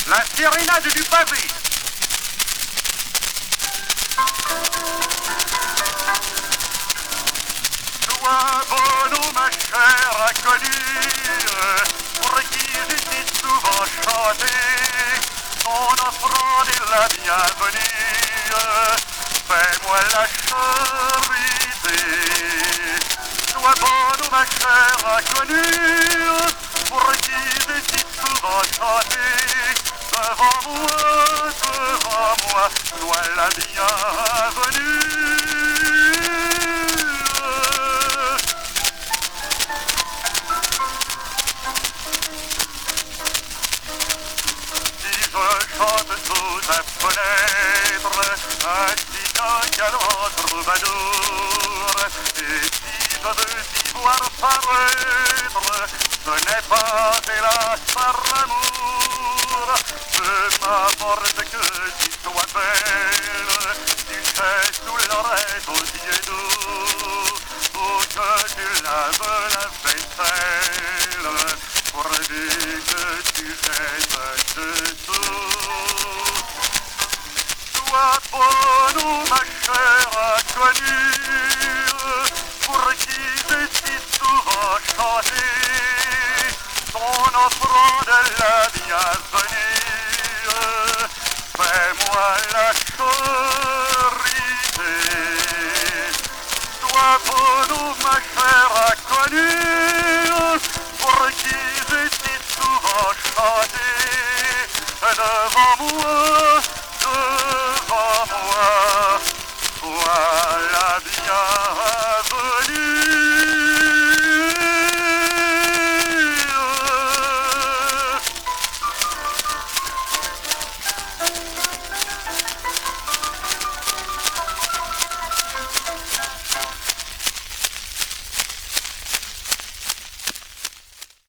La sérénade du pavé. Sois bonne, oh ma chère inconnue, pour qui j'ai si souvent chanté, ton offrande est la bienvenue. Fais-moi la charité. Sois bonne, oh ma chère inconnue, pour qui j'ai si souvent chanté. Devant moi, sois la bienvenue. Si je chante sous la fenêtre, ainsi qu'un galant troubadour, et si je veux t'y voir paraître, ce n'est pas hélas par amour. Peu m'importe que tu sois belle, duchesse ou lorette aux yeux doux, ou que tu laves la vaisselle, pourvu que tu jettes dessous. Sois bonne, oh ma chère inconnue, pour qui j'ai si souvent chanté, ton offrande la bienvenue.